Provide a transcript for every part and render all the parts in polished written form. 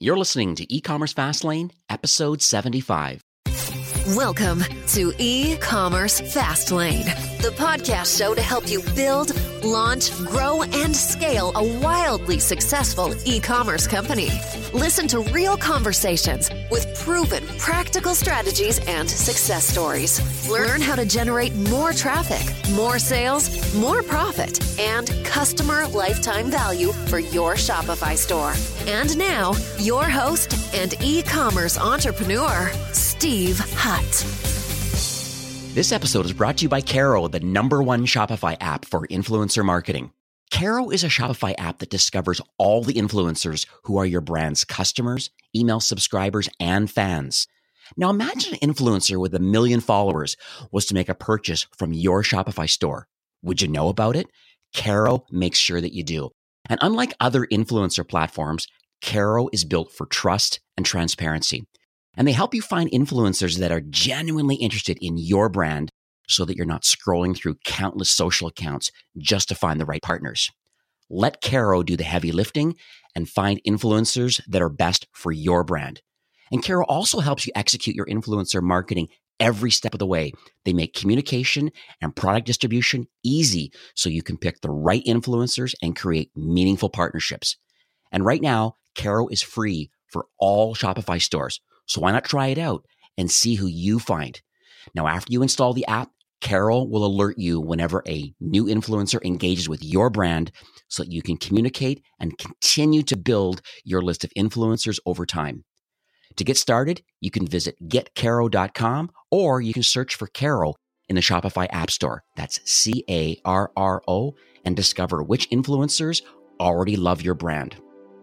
You're listening to E-Commerce Fastlane, episode 75. Welcome to E-Commerce Fastlane, the podcast show to help you build, launch, grow, and scale a wildly successful e-commerce company. Listen to real conversations with proven practical strategies and success stories. Learn how to generate more traffic, more sales, more profit, and customer lifetime value for your Shopify store. And now, your host and e-commerce entrepreneur, Steve Hutt. This episode is brought to you by Caro, the #1 Shopify app for influencer marketing. Caro is a Shopify app that discovers all the influencers who are your brand's customers, email subscribers, and fans. Now imagine an influencer with 1 million followers was to make a purchase from your Shopify store. Would you know about it? Caro makes sure that you do. And unlike other influencer platforms, Caro is built for trust and transparency. And they help you find influencers that are genuinely interested in your brand so that you're not scrolling through countless social accounts just to find the right partners. Let Caro do the heavy lifting and find influencers that are best for your brand. And Caro also helps you execute your influencer marketing every step of the way. They make communication and product distribution easy so you can pick the right influencers and create meaningful partnerships. And right now, Caro is free for all Shopify stores. So why not try it out and see who you find? Now, after you install the app, Caro will alert you whenever a new influencer engages with your brand so that you can communicate and continue to build your list of influencers over time. To get started, you can visit getcaro.com or you can search for Caro in the Shopify App Store. That's Carro, and discover which influencers already love your brand.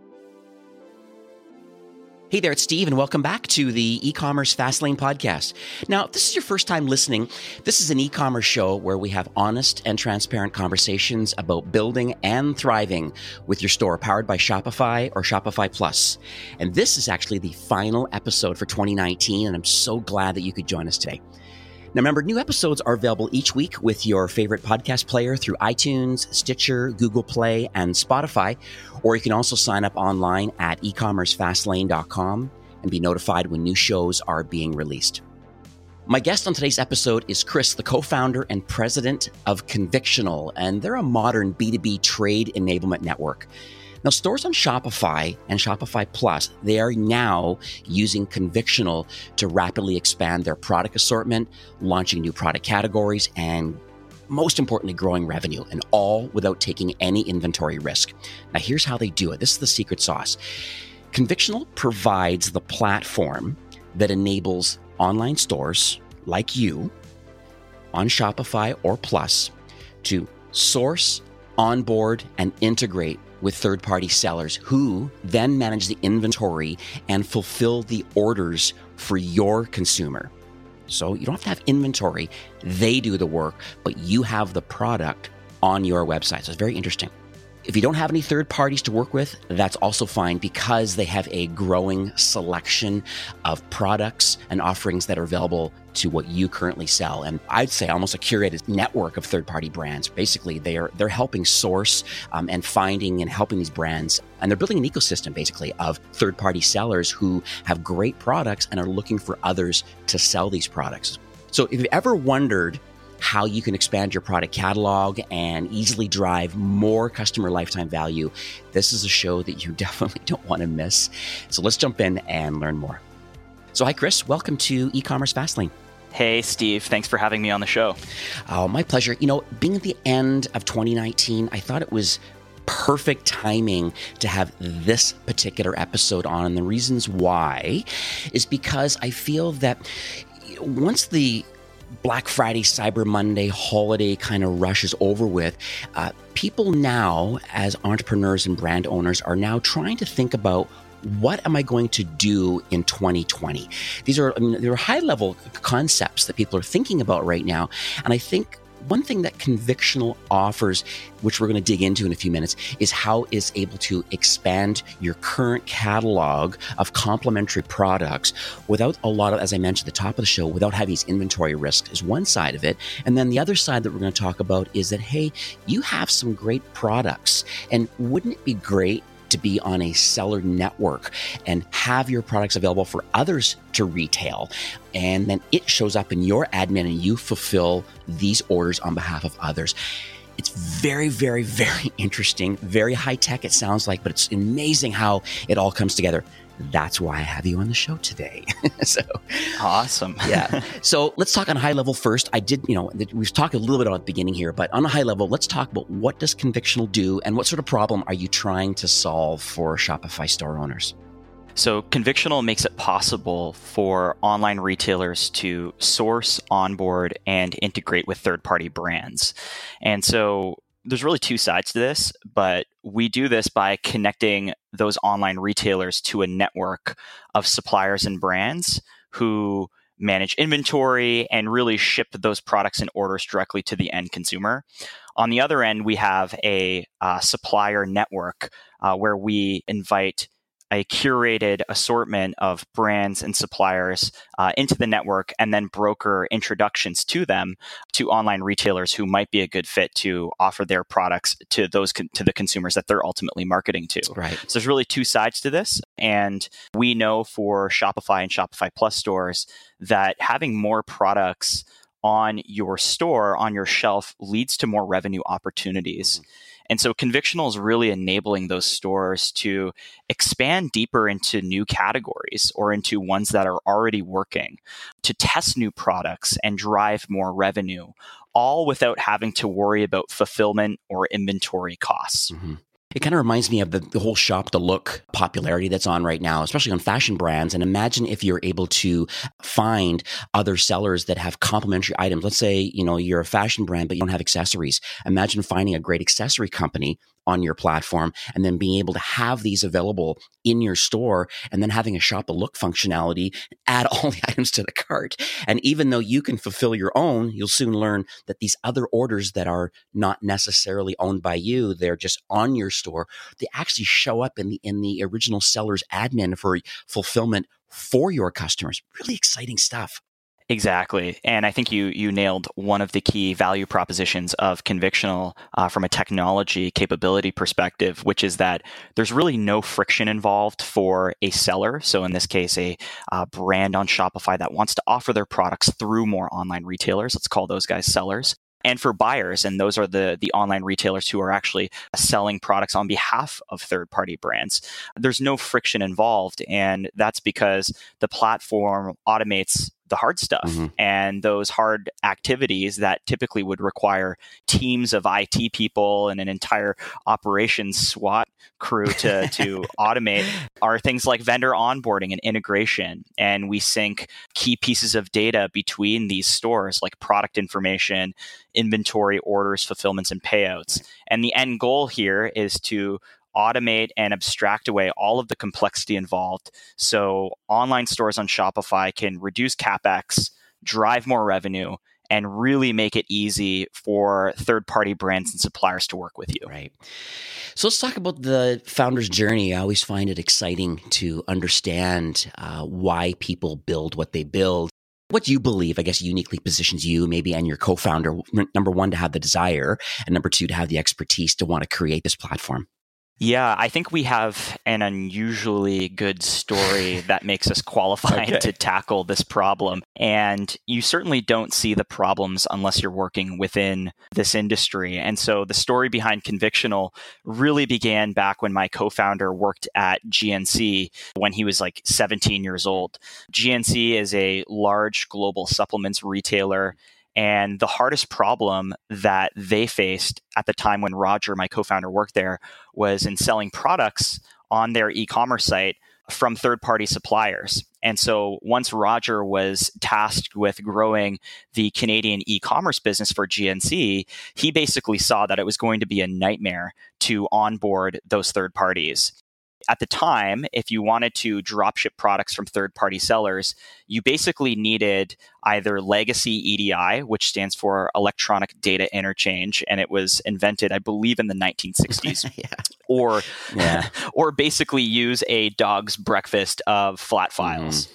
Hey there, it's Steve, and welcome back to the E-Commerce Fastlane podcast. Now, if this is your first time listening, this is an e-commerce show where we have honest and transparent conversations about building and thriving with your store, powered by Shopify or Shopify Plus. And this is actually the final episode for 2019, and I'm so glad that you could join us today. Now, remember, new episodes are available each week with your favorite podcast player through iTunes, Stitcher, Google Play, and Spotify. Or you can also sign up online at ecommercefastlane.com and be notified when new shows are being released. My guest on today's episode is Chris, the co-founder and president of Convictional, and they're a modern B2B trade enablement network. Now, stores on Shopify and Shopify Plus, they are now using Convictional to rapidly expand their product assortment, launching new product categories, and most importantly, growing revenue, and all without taking any inventory risk. Now, here's how they do it. This is the secret sauce. Convictional provides the platform that enables online stores like you on Shopify or Plus to source, onboard, and integrate with third-party sellers who then manage the inventory and fulfill the orders for your consumer. So you don't have to have inventory. They do the work, but you have the product on your website. So it's very interesting. If you don't have any third parties to work with, that's also fine because they have a growing selection of products and offerings that are available to what you currently sell. And I'd say almost a curated network of third-party brands. Basically, they're helping source and finding and helping these brands. And they're building an ecosystem, basically, of third-party sellers who have great products and are looking for others to sell these products. So if you've ever wondered how you can expand your product catalog and easily drive more customer lifetime value, this is a show that you definitely don't want to miss. So let's jump in and learn more. So hi, Chris. Welcome to E-Commerce Fastlane. Hey, Steve. Thanks for having me on the show. Oh, my pleasure. You know, being at the end of 2019, I thought it was perfect timing to have this particular episode on. And the reasons why is because I feel that once the Black Friday, Cyber Monday holiday kind of rush is over with, people now, as entrepreneurs and brand owners, are now trying to think about, what am I going to do in 2020? These are, there are high-level concepts that people are thinking about right now. And I think one thing that Convictional offers, which we're going to dig into in a few minutes, is how it's able to expand your current catalog of complementary products without a lot of, as I mentioned at the top of the show, without having these inventory risks is one side of it. And then the other side that we're going to talk about is that, hey, you have some great products, and wouldn't it be great to be on a seller network and have your products available for others to retail. And then it shows up in your admin and you fulfill these orders on behalf of others. It's very, very, very interesting, very high tech it sounds like, but it's amazing how it all comes together. That's why I have you on the show today. So awesome. Yeah. So let's talk on a high level first. We've talked a little bit about the beginning here, but on a high level, let's talk about what does Convictional do and what sort of problem are you trying to solve for Shopify store owners? So Convictional makes it possible for online retailers to source, onboard, and integrate with third-party brands. And so there's really two sides to this, but we do this by connecting those online retailers to a network of suppliers and brands who manage inventory and really ship those products and orders directly to the end consumer. On the other end, we have a supplier network where we invite a curated assortment of brands and suppliers into the network and then broker introductions to them to online retailers who might be a good fit to offer their products to to the consumers that they're ultimately marketing to. Right. So there's really two sides to this. And we know for Shopify and Shopify Plus stores that having more products on your store, on your shelf, leads to more revenue opportunities. Mm-hmm. And so Convictional is really enabling those stores to expand deeper into new categories or into ones that are already working, to test new products and drive more revenue, all without having to worry about fulfillment or inventory costs. Mm-hmm. It kind of reminds me of the whole shop the look popularity that's on right now, especially on fashion brands. And imagine if you're able to find other sellers that have complementary items. Let's say, you're a fashion brand, but you don't have accessories. Imagine finding a great accessory company on your platform and then being able to have these available in your store and then having a shop the look functionality, add all the items to the cart. And even though you can fulfill your own, you'll soon learn that these other orders that are not necessarily owned by you, they're just on your store, they actually show up in the original seller's admin for fulfillment for your customers. Really exciting stuff. Exactly. And I think you nailed one of the key value propositions of Convictional from a technology capability perspective, which is that there's really no friction involved for a seller. So in this case, a brand on Shopify that wants to offer their products through more online retailers. Let's call those guys sellers. And for buyers, and those are the online retailers who are actually selling products on behalf of third-party brands. There's no friction involved, and that's because the platform automates the hard stuff. Mm-hmm. And those hard activities that typically would require teams of IT people and an entire operations SWAT crew to automate are things like vendor onboarding and integration. And we sync key pieces of data between these stores, like product information, inventory, orders, fulfillments, and payouts. And the end goal here is to automate and abstract away all of the complexity involved so online stores on Shopify can reduce CapEx, drive more revenue, and really make it easy for third-party brands and suppliers to work with you. Right. So let's talk about the founder's journey. I always find it exciting to understand why people build what they build. What you believe, I guess, uniquely positions you maybe and your co-founder, number one, to have the desire, and number two, to have the expertise to want to create this platform? Yeah, I think we have an unusually good story that makes us qualified to tackle this problem. And you certainly don't see the problems unless you're working within this industry. And so the story behind Convictional really began back when my co-founder worked at GNC when he was like 17 years old. GNC is a large global supplements retailer. And the hardest problem that they faced at the time when Roger, my co-founder, worked there was in selling products on their e-commerce site from third-party suppliers. And so once Roger was tasked with growing the Canadian e-commerce business for GNC, he basically saw that it was going to be a nightmare to onboard those third parties. At the time, if you wanted to dropship products from third-party sellers, you basically needed either legacy EDI, which stands for Electronic Data Interchange, and it was invented, I believe, in the 1960s, or basically use a dog's breakfast of flat files. Mm-hmm.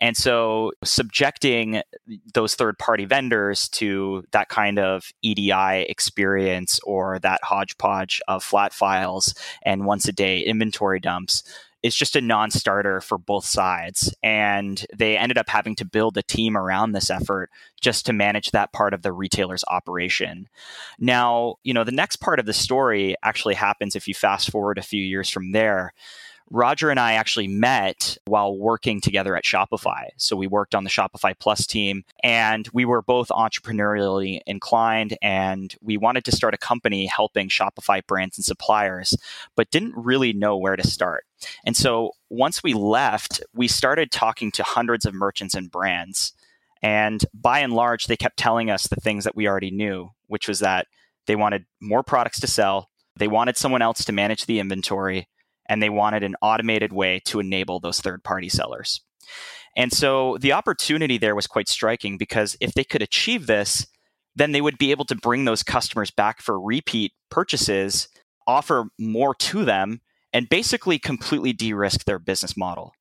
And so subjecting those third-party vendors to that kind of EDI experience or that hodgepodge of flat files and once-a-day inventory dumps is just a non-starter for both sides. And they ended up having to build a team around this effort just to manage that part of the retailer's operation. Now, the next part of the story actually happens if you fast forward a few years from there. Roger and I actually met while working together at Shopify. So we worked on the Shopify Plus team, and we were both entrepreneurially inclined, and we wanted to start a company helping Shopify brands and suppliers, but didn't really know where to start. And so once we left, we started talking to hundreds of merchants and brands. And by and large, they kept telling us the things that we already knew, which was that they wanted more products to sell, they wanted someone else to manage the inventory, and they wanted an automated way to enable those third-party sellers. And so the opportunity there was quite striking, because if they could achieve this, then they would be able to bring those customers back for repeat purchases, offer more to them, and basically completely de-risk their business model.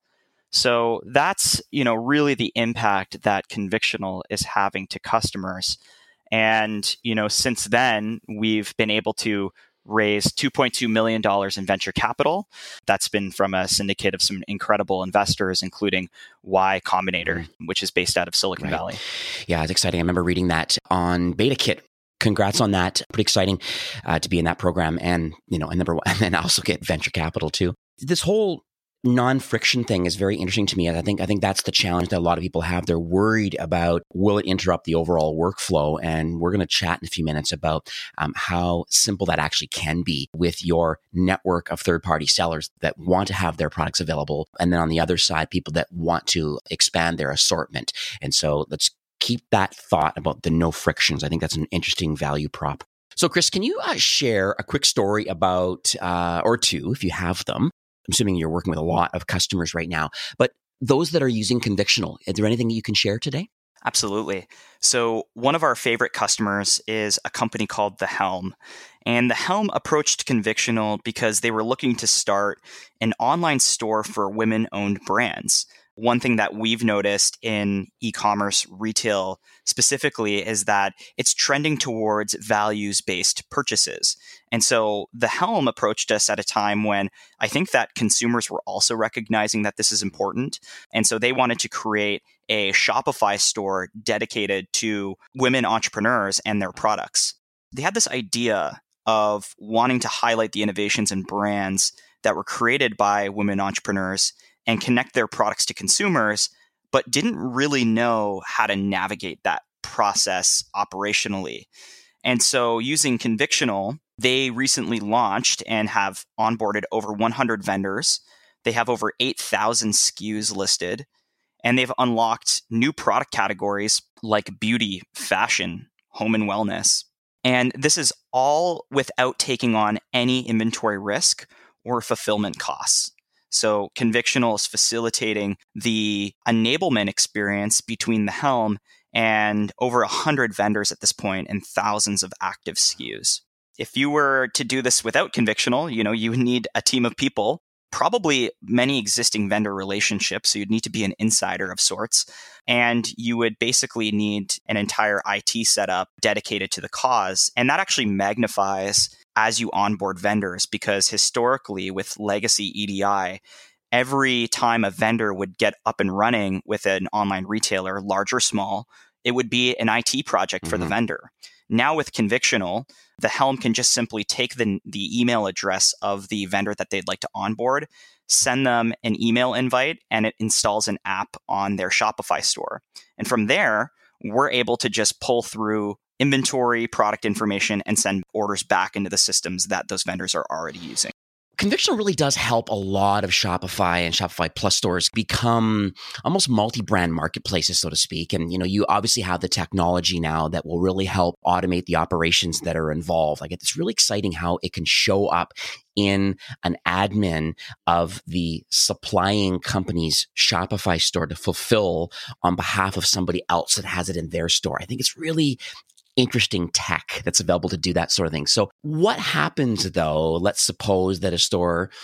So that's, really the impact that Convictional is having to customers. And, since then, we've been able to raise $2.2 million in venture capital. That's been from a syndicate of some incredible investors, including Y Combinator, which is based out of Silicon Valley. Yeah, it's exciting. I remember reading that on BetaKit. Congrats on that. Pretty exciting to be in that program, and number one, and then also get venture capital too. This whole non-friction thing is very interesting to me. And I think that's the challenge that a lot of people have. They're worried about, will it interrupt the overall workflow? And we're going to chat in a few minutes about how simple that actually can be with your network of third-party sellers that want to have their products available. And then on the other side, people that want to expand their assortment. And so let's keep that thought about the no frictions. I think that's an interesting value prop. So Chris, can you share a quick story about, or two, if you have them? I'm assuming you're working with a lot of customers right now, but those that are using Convictional, is there anything you can share today? Absolutely. So one of our favorite customers is a company called The Helm. And The Helm approached Convictional because they were looking to start an online store for women-owned brands. One thing that we've noticed in e-commerce retail specifically is that it's trending towards values-based purchases. And so The Helm approached us at a time when I think that consumers were also recognizing that this is important. And so they wanted to create a Shopify store dedicated to women entrepreneurs and their products. They had this idea of wanting to highlight the innovations and brands that were created by women entrepreneurs and connect their products to consumers, but didn't really know how to navigate that process operationally. And so using Convictional, they recently launched and have onboarded over 100 vendors. They have over 8,000 SKUs listed, and they've unlocked new product categories like beauty, fashion, home and wellness. And this is all without taking on any inventory risk or fulfillment costs. So Convictional is facilitating the enablement experience between The Helm and over 100 vendors at this point and thousands of active SKUs. If you were to do this without Convictional, you would need a team of people, probably many existing vendor relationships. So you'd need to be an insider of sorts. And you would basically need an entire IT setup dedicated to the cause. And that actually magnifies as you onboard vendors, because historically with legacy EDI, every time a vendor would get up and running with an online retailer, large or small, it would be an IT project for the vendor. Now with Convictional, The Helm can just simply take the email address of the vendor that they'd like to onboard, send them an email invite, and it installs an app on their Shopify store. And from there, we're able to just pull through inventory, product information, and send orders back into the systems that those vendors are already using. Convictional really does help a lot of Shopify and Shopify Plus stores become almost multi-brand marketplaces, so to speak. And, you obviously have the technology now that will really help automate the operations that are involved. Like, it's really exciting how it can show up in an admin of the supplying company's Shopify store to fulfill on behalf of somebody else that has it in their store. I think it's really interesting tech that's available to do that sort of thing. So what happens though, let's suppose that a store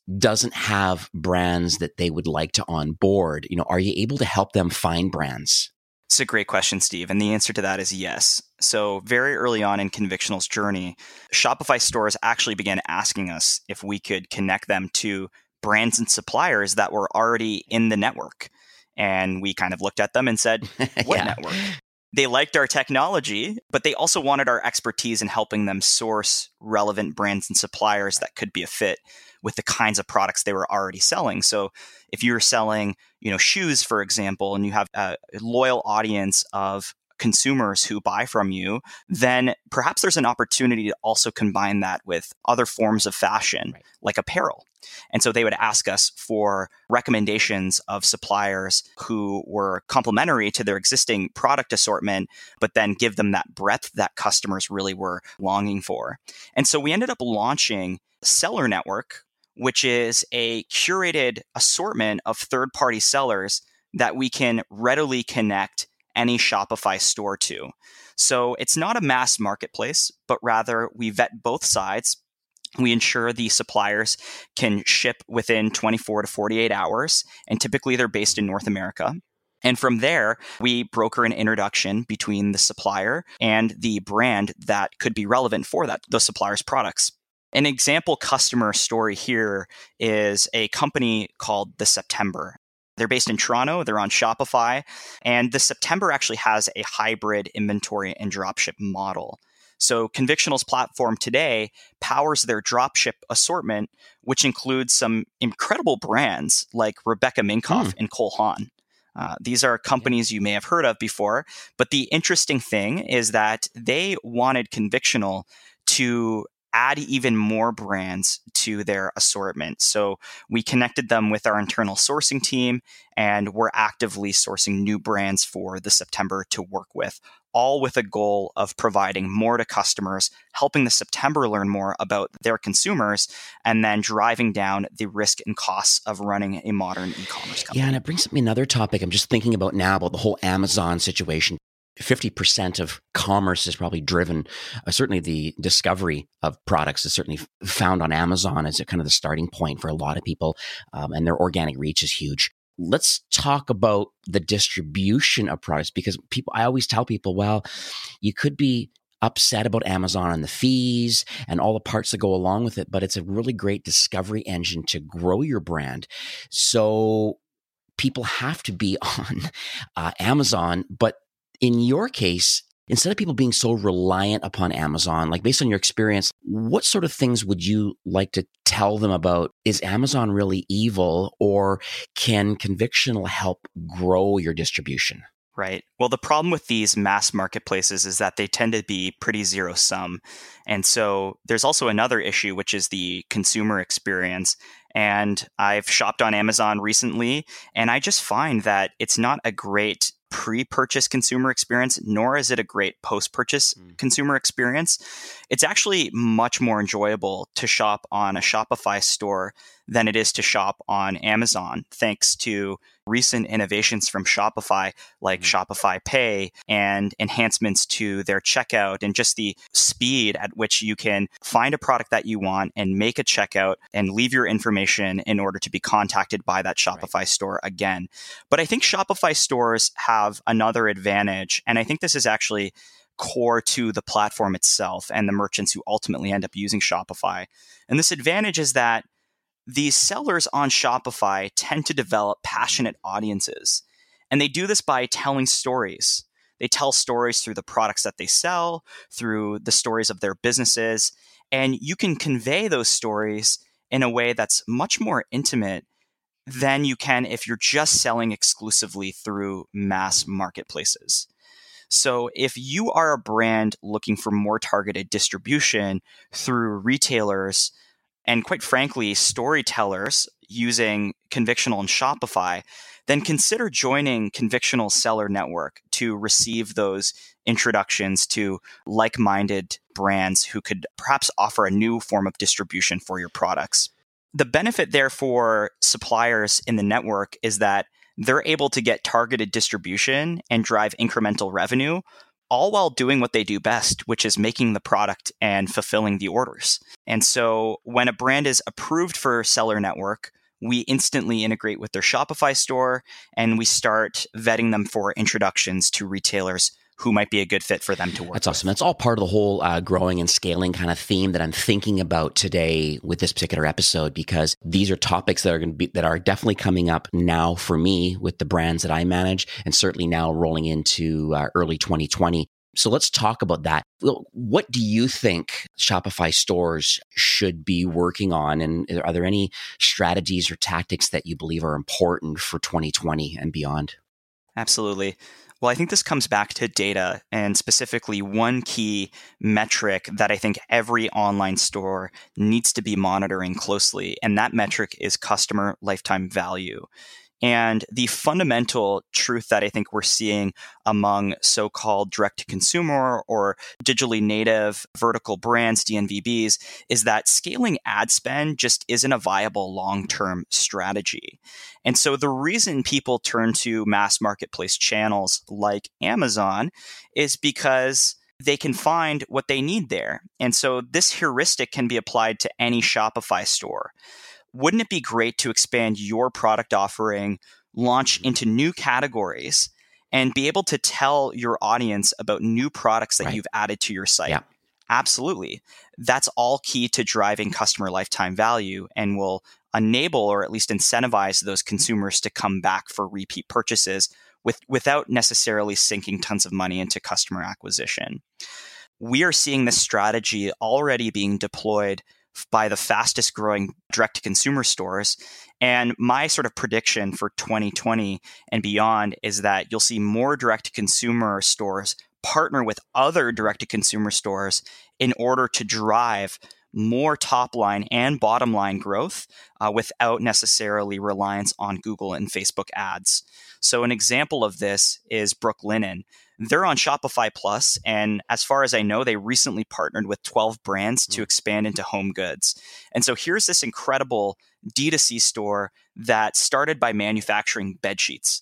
doesn't have brands that they would like to onboard, are you able to help them find brands? It's a great question, Steve. And the answer to that is yes. So very early on in Convictional's journey, Shopify stores actually began asking us if we could connect them to brands and suppliers that were already in the network. And we kind of looked at them and said, what network? They liked our technology, but they also wanted our expertise in helping them source relevant brands and suppliers that could be a fit with the kinds of products they were already selling. So if you're selling, shoes, for example, and you have a loyal audience of consumers who buy from you, then perhaps there's an opportunity to also combine that with other forms of fashion, like apparel. And so they would ask us for recommendations of suppliers who were complementary to their existing product assortment, but then give them that breadth that customers really were longing for. And so we ended up launching Seller Network, which is a curated assortment of third-party sellers that we can readily connect any Shopify store to. So it's not a mass marketplace, but rather we vet both sides. We ensure the suppliers can ship within 24 to 48 hours, and typically they're based in North America. And from there, we broker an introduction between the supplier and the brand that could be relevant for those suppliers' products. An example customer story here is a company called The September. They're based in Toronto. They're on Shopify. And The September actually has a hybrid inventory and dropship model. So Convictional's platform today powers their dropship assortment, which includes some incredible brands like Rebecca Minkoff and Cole Haan. These are companies you may have heard of before. But the interesting thing is that they wanted Convictional to add even more brands to their assortment. So we connected them with our internal sourcing team, and we're actively sourcing new brands for The September to work with, all with a goal of providing more to customers, helping The September learn more about their consumers, and then driving down the risk and costs of running a modern e-commerce company. Yeah, and it brings up another topic I'm just thinking about now about the whole Amazon situation. 50% of commerce is probably driven, certainly the discovery of products is certainly found on Amazon as a kind of the starting point for a lot of people, and their organic reach is huge. Let's talk about the distribution of products, because I always tell people, well, you could be upset about Amazon and the fees and all the parts that go along with it, but it's a really great discovery engine to grow your brand. So people have to be on Amazon, but in your case, instead of people being so reliant upon Amazon, like based on your experience, what sort of things would you like to tell them about? Is Amazon really evil, or can Convictional help grow your distribution? Right. Well, the problem with these mass marketplaces is that they tend to be pretty zero sum. And so there's also another issue, which is the consumer experience. And I've shopped on Amazon recently, and I just find that it's not a great pre-purchase consumer experience, nor is it a great post-purchase consumer experience. It's actually much more enjoyable to shop on a Shopify store than it is to shop on Amazon, thanks to recent innovations from Shopify, like Shopify Pay, and enhancements to their checkout, and just the speed at which you can find a product that you want and make a checkout and leave your information in order to be contacted by that Shopify store again. But I think Shopify stores have another advantage, and I think this is actually core to the platform itself and the merchants who ultimately end up using Shopify. And this advantage is that these sellers on Shopify tend to develop passionate audiences, and they do this by telling stories. They tell stories through the products that they sell, through the stories of their businesses, and you can convey those stories in a way that's much more intimate than you can if you're just selling exclusively through mass marketplaces. So if you are a brand looking for more targeted distribution through retailers, and quite frankly, storytellers using Convictional and Shopify, then consider joining Convictional Seller Network to receive those introductions to like-minded brands who could perhaps offer a new form of distribution for your products. The benefit there for suppliers in the network is that they're able to get targeted distribution and drive incremental revenue, all while doing what they do best, which is making the product and fulfilling the orders. And so when a brand is approved for Seller Network, we instantly integrate with their Shopify store and we start vetting them for introductions to retailers who might be a good fit for them to work That's awesome. That's all part of the whole growing and scaling kind of theme that I'm thinking about today with this particular episode, because these are topics that are definitely coming up now for me with the brands that I manage, and certainly now rolling into early 2020. So let's talk about that. What do you think Shopify stores should be working on? And are there any strategies or tactics that you believe are important for 2020 and beyond? Absolutely. Well, I think this comes back to data, and specifically one key metric that I think every online store needs to be monitoring closely, and that metric is customer lifetime value. And the fundamental truth that I think we're seeing among so-called direct-to-consumer or digitally native vertical brands, DNVBs, is that scaling ad spend just isn't a viable long-term strategy. And so the reason people turn to mass marketplace channels like Amazon is because they can find what they need there. And so this heuristic can be applied to any Shopify store. Wouldn't it be great to expand your product offering, launch into new categories, and be able to tell your audience about new products that you've added to your site? Yeah. Absolutely. That's all key to driving customer lifetime value and will enable or at least incentivize those consumers to come back for repeat purchases without necessarily sinking tons of money into customer acquisition. We are seeing this strategy already being deployed by the fastest growing direct-to-consumer stores. And my sort of prediction for 2020 and beyond is that you'll see more direct-to-consumer stores partner with other direct-to-consumer stores in order to drive more top-line and bottom-line growth without necessarily reliance on Google and Facebook ads. So an example of this is Brooklinen. They're on Shopify Plus, and as far as I know, they recently partnered with 12 brands to expand into home goods. And so here's this incredible D2C store that started by manufacturing bed sheets.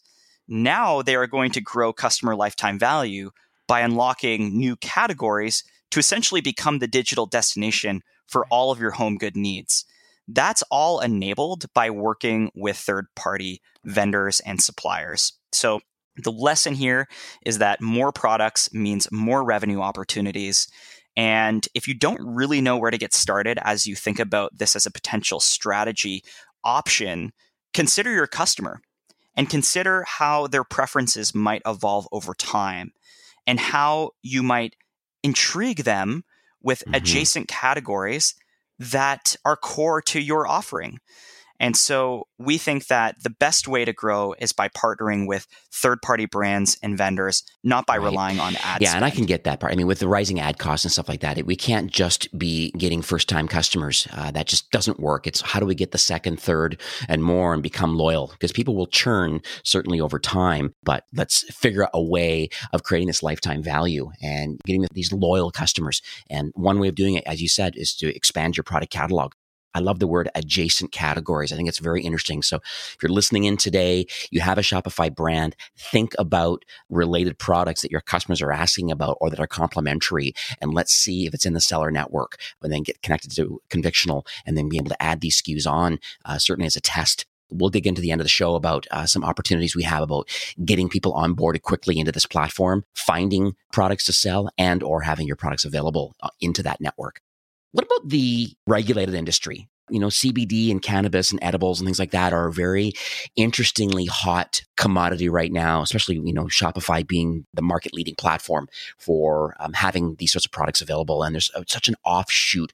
Now they are going to grow customer lifetime value by unlocking new categories to essentially become the digital destination for all of your home good needs. That's all enabled by working with third-party vendors and suppliers. So the lesson here is that more products means more revenue opportunities. And if you don't really know where to get started as you think about this as a potential strategy option, consider your customer and consider how their preferences might evolve over time and how you might intrigue them with adjacent categories that are core to your offering. And so we think that the best way to grow is by partnering with third-party brands and vendors, not by relying on ads. Yeah, and I can get that part. I mean, with the rising ad costs and stuff like that, we can't just be getting first-time customers. That just doesn't work. It's how do we get the second, third, and more and become loyal? Because people will churn certainly over time, but let's figure out a way of creating this lifetime value and getting these loyal customers. And one way of doing it, as you said, is to expand your product catalog. I love the word adjacent categories. I think it's very interesting. So if you're listening in today, you have a Shopify brand, think about related products that your customers are asking about or that are complementary. And let's see if it's in the Seller Network, and then get connected to Convictional and then be able to add these SKUs on, certainly as a test. We'll dig into the end of the show about some opportunities we have about getting people onboarded quickly into this platform, finding products to sell, and or having your products available into that network. What about the regulated industry? You know, CBD and cannabis and edibles and things like that are a very interestingly hot commodity right now, especially, you know, Shopify being the market leading platform for having these sorts of products available. And there's such an offshoot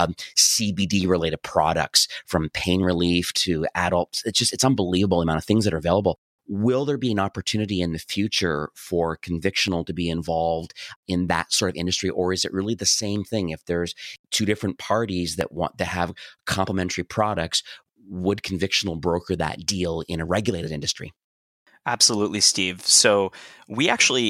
CBD related products from pain relief to adults. It's unbelievable the amount of things that are available. Will there be an opportunity in the future for Convictional to be involved in that sort of industry? Or is it really the same thing? If there's two different parties that want to have complementary products, would Convictional broker that deal in a regulated industry? Absolutely, Steve. So we actually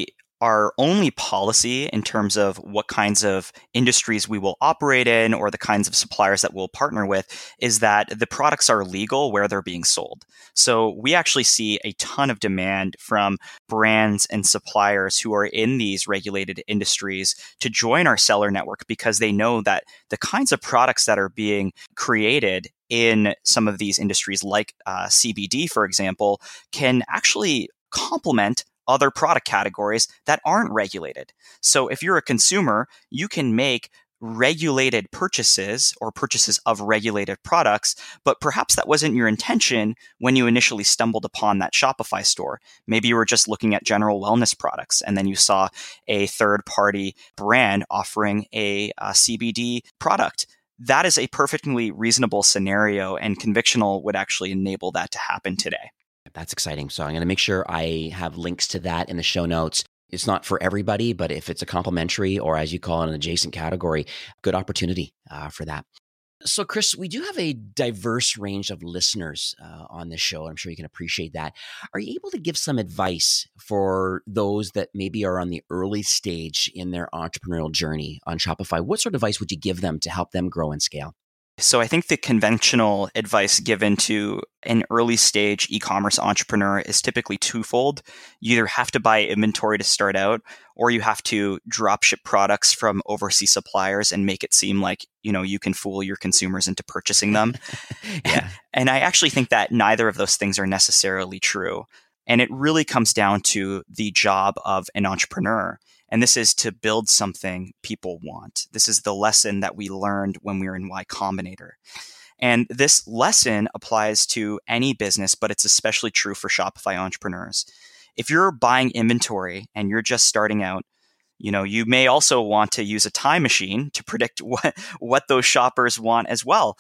our only policy in terms of what kinds of industries we will operate in or the kinds of suppliers that we'll partner with is that the products are legal where they're being sold. So we actually see a ton of demand from brands and suppliers who are in these regulated industries to join our seller network because they know that the kinds of products that are being created in some of these industries, like CBD, for example, can actually complement other product categories that aren't regulated. So if you're a consumer, you can make regulated purchases or purchases of regulated products, but perhaps that wasn't your intention when you initially stumbled upon that Shopify store. Maybe you were just looking at general wellness products and then you saw a third-party brand offering a CBD product. That is a perfectly reasonable scenario, and Convictional would actually enable that to happen today. That's exciting. So I'm going to make sure I have links to that in the show notes. It's not for everybody, but if it's a complementary or, as you call it, an adjacent category, good opportunity for that. So, Chris, we do have a diverse range of listeners on this show. I'm sure you can appreciate that. Are you able to give some advice for those that maybe are on the early stage in their entrepreneurial journey on Shopify? What sort of advice would you give them to help them grow and scale? So I think the conventional advice given to an early stage e-commerce entrepreneur is typically twofold. You either have to buy inventory to start out, or you have to drop ship products from overseas suppliers and make it seem like, you can fool your consumers into purchasing them. Yeah. And I actually think that neither of those things are necessarily true. And it really comes down to the job of an entrepreneur. And this is to build something people want. This is the lesson that we learned when we were in Y Combinator. And this lesson applies to any business, but it's especially true for Shopify entrepreneurs. If you're buying inventory and you're just starting out, you may also want to use a time machine to predict what those shoppers want as well,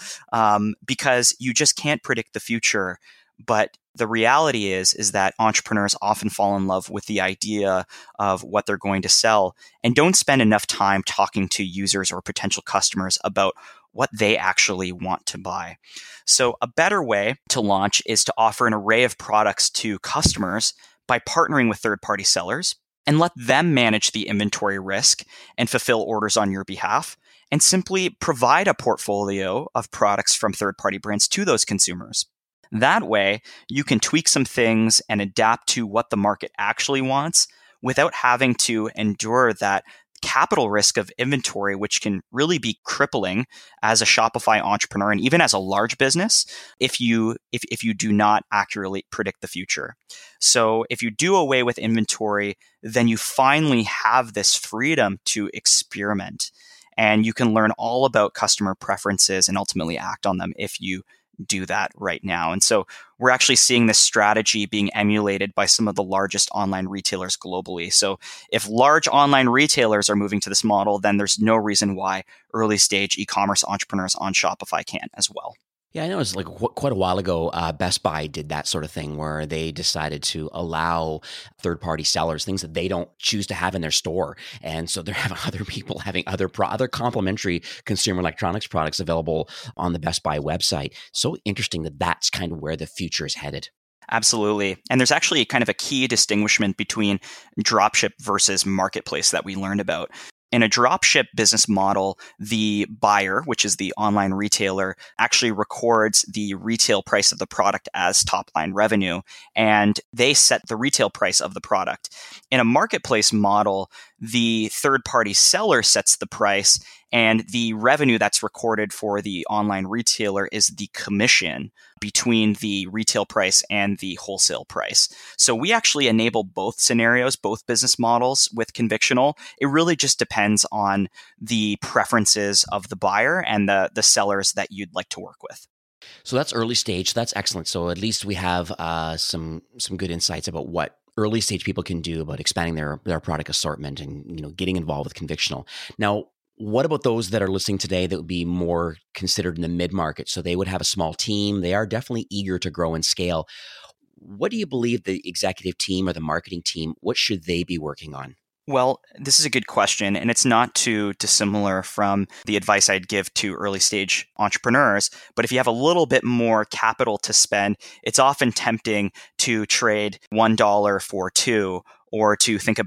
because you just can't predict the future. But the reality is that entrepreneurs often fall in love with the idea of what they're going to sell and don't spend enough time talking to users or potential customers about what they actually want to buy. So a better way to launch is to offer an array of products to customers by partnering with third-party sellers and let them manage the inventory risk and fulfill orders on your behalf, and simply provide a portfolio of products from third-party brands to those consumers. That way, you can tweak some things and adapt to what the market actually wants without having to endure that capital risk of inventory, which can really be crippling as a Shopify entrepreneur and even as a large business if you do not accurately predict the future. So if you do away with inventory, then you finally have this freedom to experiment, and you can learn all about customer preferences and ultimately act on them if you do that right now. And so we're actually seeing this strategy being emulated by some of the largest online retailers globally. So if large online retailers are moving to this model, then there's no reason why early stage e-commerce entrepreneurs on Shopify can't as well. Yeah, I know it's like quite a while ago, Best Buy did that sort of thing where they decided to allow third-party sellers things that they don't choose to have in their store. And so they're having other people having other complementary consumer electronics products available on the Best Buy website. So interesting that that's kind of where the future is headed. Absolutely. And there's actually kind of a key distinguishment between dropship versus marketplace that we learned about. In a dropship business model, the buyer, which is the online retailer, actually records the retail price of the product as top-line revenue, and they set the retail price of the product. In a marketplace model, the third-party seller sets the price, and the revenue that's recorded for the online retailer is the commission between the retail price and the wholesale price. So we actually enable both scenarios, both business models with Convictional. It really just depends on the preferences of the buyer and the sellers that you'd like to work with. So that's early stage. That's excellent. So at least we have some good insights about what early stage people can do about expanding their product assortment and getting involved with Convictional. Now, what about those that are listening today that would be more considered in the mid-market? So they would have a small team. They are definitely eager to grow and scale. What do you believe the executive team or the marketing team, what should they be working on? Well, this is a good question, and it's not too dissimilar from the advice I'd give to early stage entrepreneurs. But if you have a little bit more capital to spend, it's often tempting to trade $1 for $2, or to think about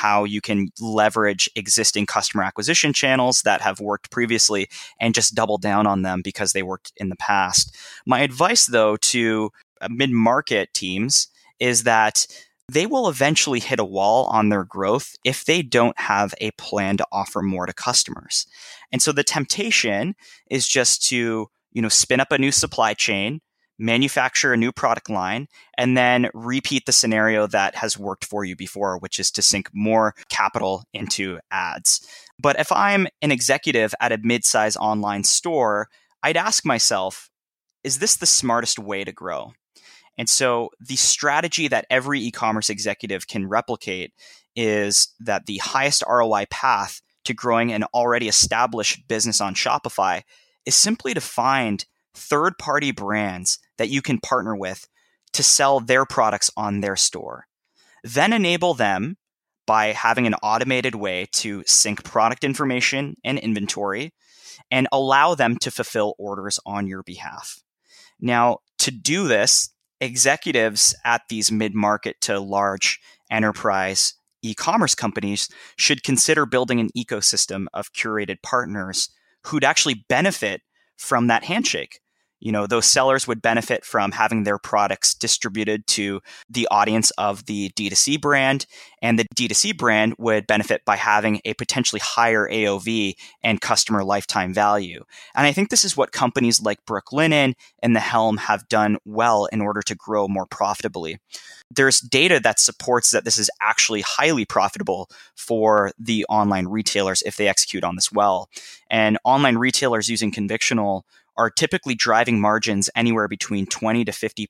how you can leverage existing customer acquisition channels that have worked previously and just double down on them because they worked in the past. My advice, though, to mid-market teams is that they will eventually hit a wall on their growth if they don't have a plan to offer more to customers. And so the temptation is just to, spin up a new supply chain, manufacture a new product line, and then repeat the scenario that has worked for you before, which is to sink more capital into ads. But if I'm an executive at a mid-size online store, I'd ask myself, is this the smartest way to grow? And so the strategy that every e-commerce executive can replicate is that the highest ROI path to growing an already established business on Shopify is simply to find third-party brands that you can partner with to sell their products on their store. Then enable them by having an automated way to sync product information and inventory and allow them to fulfill orders on your behalf. Now, to do this, executives at these mid-market to large enterprise e-commerce companies should consider building an ecosystem of curated partners who'd actually benefit from that handshake. Those sellers would benefit from having their products distributed to the audience of the D2C brand, and the D2C brand would benefit by having a potentially higher AOV and customer lifetime value. And I think this is what companies like Brooklinen and The Helm have done well in order to grow more profitably. There's data that supports that this is actually highly profitable for the online retailers if they execute on this well. And online retailers using Convictional are typically driving margins anywhere between 20 to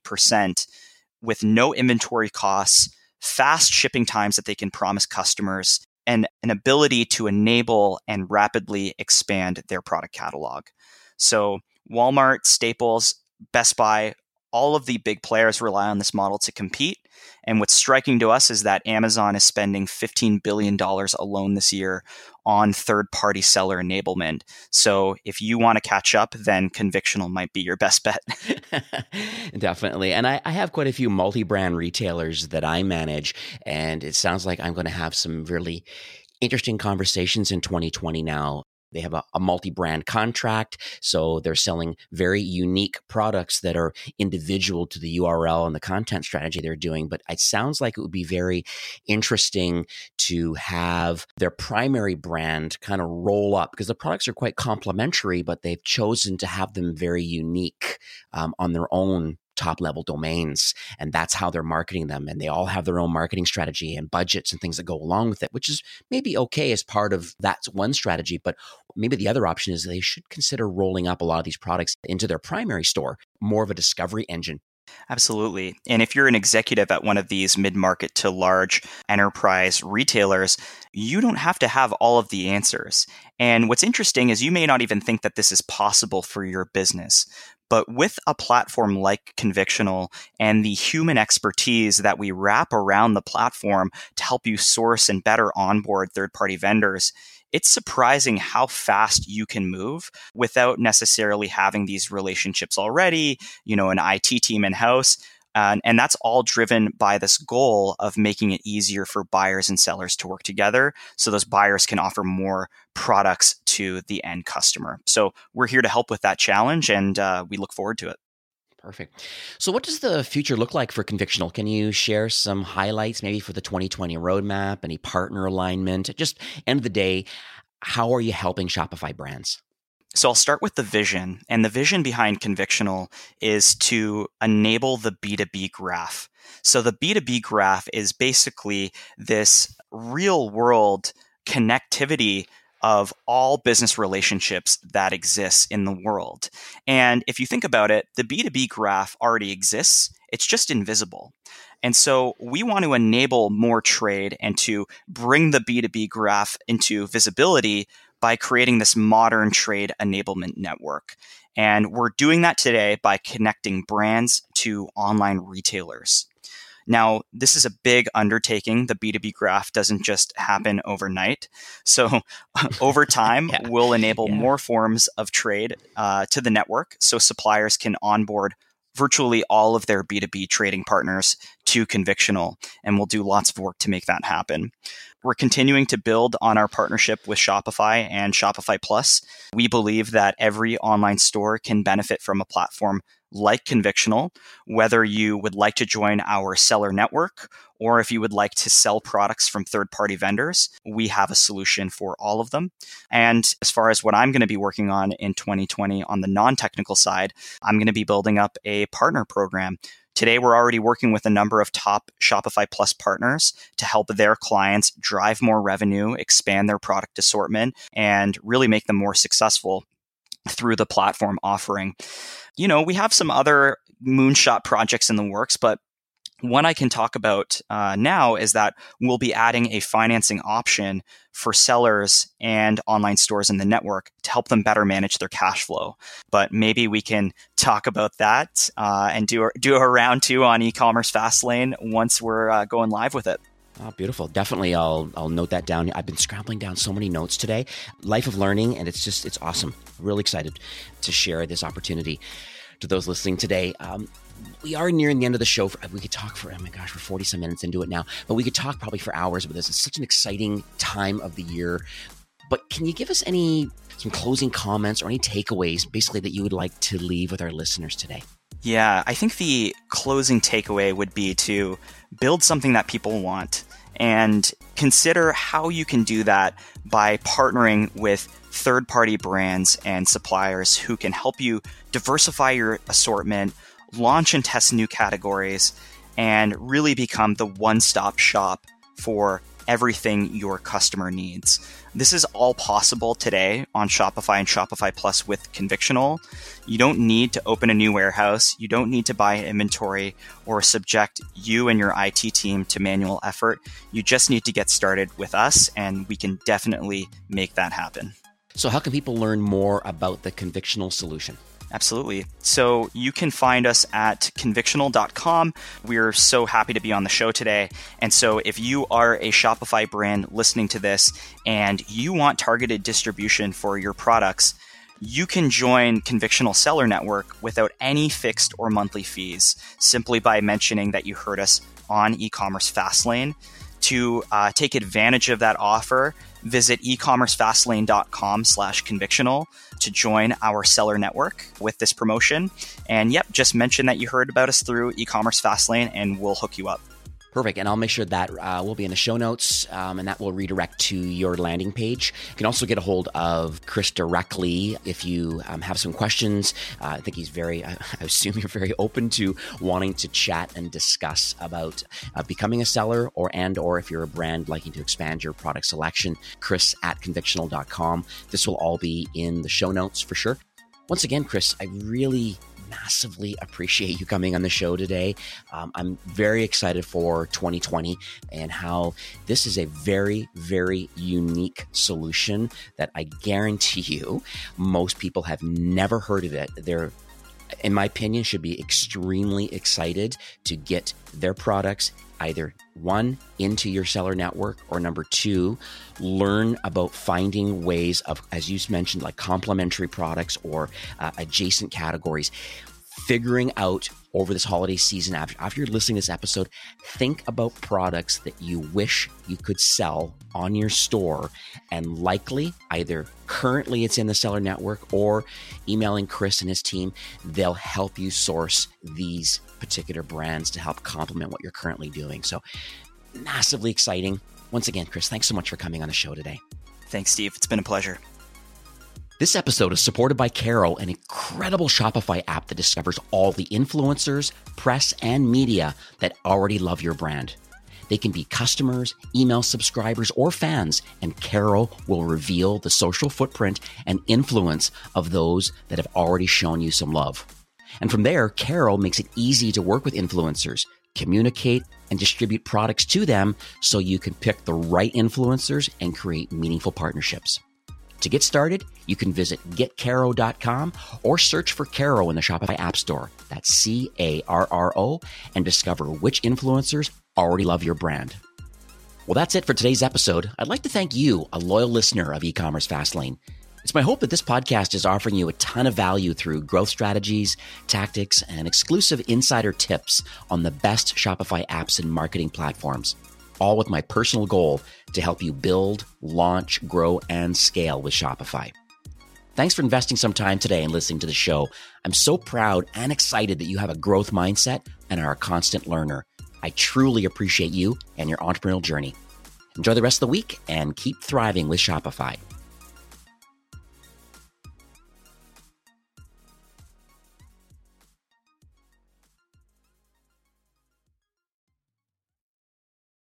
50% with no inventory costs, fast shipping times that they can promise customers, and an ability to enable and rapidly expand their product catalog. So Walmart, Staples, Best Buy, all of the big players rely on this model to compete. And what's striking to us is that Amazon is spending $15 billion alone this year on third-party seller enablement. So if you want to catch up, then Convictional might be your best bet. Definitely. And I have quite a few multi-brand retailers that I manage, and it sounds like I'm going to have some really interesting conversations in 2020 now. They have a multi-brand contract, so they're selling very unique products that are individual to the URL and the content strategy they're doing. But it sounds like it would be very interesting to have their primary brand kind of roll up, because the products are quite complementary, but they've chosen to have them very unique on their own top-level domains, and that's how they're marketing them. And they all have their own marketing strategy and budgets and things that go along with it, which is maybe okay as part of that's one strategy. But maybe the other option is they should consider rolling up a lot of these products into their primary store, more of a discovery engine. Absolutely. And if you're an executive at one of these mid-market to large enterprise retailers, you don't have to have all of the answers. And what's interesting is you may not even think that this is possible for your business. But with a platform like Convictional and the human expertise that we wrap around the platform to help you source and better onboard third-party vendors, it's surprising how fast you can move without necessarily having these relationships already, an IT team in-house. And that's all driven by this goal of making it easier for buyers and sellers to work together so those buyers can offer more products to the end customer. So we're here to help with that challenge, and we look forward to it. Perfect. So what does the future look like for Convictional? Can you share some highlights maybe for the 2020 roadmap, any partner alignment? Just end of the day, how are you helping Shopify brands? So I'll start with the vision. And the vision behind Convictional is to enable the B2B graph. So the B2B graph is basically this real world connectivity of all business relationships that exists in the world. And if you think about it, the B2B graph already exists. It's just invisible. And so we want to enable more trade and to bring the B2B graph into visibility by creating this modern trade enablement network. And we're doing that today by connecting brands to online retailers. Now, this is a big undertaking. The B2B graph doesn't just happen overnight. So over time, we'll enable more forms of trade to the network so suppliers can onboard virtually all of their B2B trading partners to Convictional, and we'll do lots of work to make that happen. We're continuing to build on our partnership with Shopify and Shopify Plus. We believe that every online store can benefit from a platform like Convictional, whether you would like to join our seller network or if you would like to sell products from third-party vendors, we have a solution for all of them. And as far as what I'm going to be working on in 2020 on the non-technical side, I'm going to be building up a partner program. Today, we're already working with a number of top Shopify Plus partners to help their clients drive more revenue, expand their product assortment, and really make them more successful through the platform offering. You know, we have some other moonshot projects in the works, but one I can talk about now is that we'll be adding a financing option for sellers and online stores in the network to help them better manage their cash flow. But maybe we can talk about that and do a round two on e-commerce Fastlane once we're going live with it. Oh, beautiful. Definitely. I'll note that down. I've been scrambling down so many notes today. Life of learning, and it's awesome. Really excited to share this opportunity to those listening today. We are nearing the end of the show. We could talk for, we're 40 some minutes into it now, but we could talk probably for hours about this. It's such an exciting time of the year. But can you give us some closing comments or any takeaways basically that you would like to leave with our listeners today? Yeah, I think the closing takeaway would be to build something that people want and consider how you can do that by partnering with third-party brands and suppliers who can help you diversify your assortment, launch and test new categories, and really become the one-stop shop for everything your customer needs. This is all possible today on Shopify and Shopify Plus with Convictional. You don't need to open a new warehouse. You don't need to buy inventory or subject you and your IT team to manual effort. You just need to get started with us, and we can definitely make that happen. So how can people learn more about the Convictional solution? Absolutely. So you can find us at convictional.com. We're so happy to be on the show today. And so if you are a Shopify brand listening to this and you want targeted distribution for your products, you can join Convictional Seller Network without any fixed or monthly fees, simply by mentioning that you heard us on e-commerce Fastlane. To take advantage of that offer, visit ecommercefastlane.com/convictional to join our seller network with this promotion. And just mention that you heard about us through e-commerce Fastlane and we'll hook you up. Perfect. And I'll make sure that will be in the show notes and that will redirect to your landing page. You can also get a hold of Chris directly if you have some questions. I think he's I assume you're very open to wanting to chat and discuss about becoming a seller or if you're a brand liking to expand your product selection. Chris at convictional.com. This will all be in the show notes for sure. Once again, Chris, I really massively appreciate you coming on the show today. I'm very excited for 2020 and how this is a very, very unique solution that I guarantee you most people have never heard of it. They're, in my opinion, should be extremely excited to get their products either one, into your seller network, or number two, learn about finding ways of, as you mentioned, like complementary products or adjacent categories. Figuring out over this holiday season, after you're listening to this episode, think about products that you wish you could sell on your store, and likely either currently it's in the seller network or emailing Chris and his team, they'll help you source these particular brands to help complement what you're currently doing. So massively exciting. Once again, Chris, thanks so much for coming on the show today. Thanks, Steve. It's been a pleasure. This episode is supported by Caro, an incredible Shopify app that discovers all the influencers, press, and media that already love your brand. They can be customers, email subscribers, or fans, and Caro will reveal the social footprint and influence of those that have already shown you some love. And from there, Caro makes it easy to work with influencers, communicate, and distribute products to them so you can pick the right influencers and create meaningful partnerships. To get started, you can visit getcaro.com or search for Caro in the Shopify App Store. That's Carro, and discover which influencers already love your brand. Well, that's it for today's episode. I'd like to thank you, a loyal listener of E-commerce Fastlane. It's my hope that this podcast is offering you a ton of value through growth strategies, tactics, and exclusive insider tips on the best Shopify apps and marketing platforms, all with my personal goal to help you build, launch, grow, and scale with Shopify. Thanks for investing some time today and listening to the show. I'm so proud and excited that you have a growth mindset and are a constant learner. I truly appreciate you and your entrepreneurial journey. Enjoy the rest of the week and keep thriving with Shopify.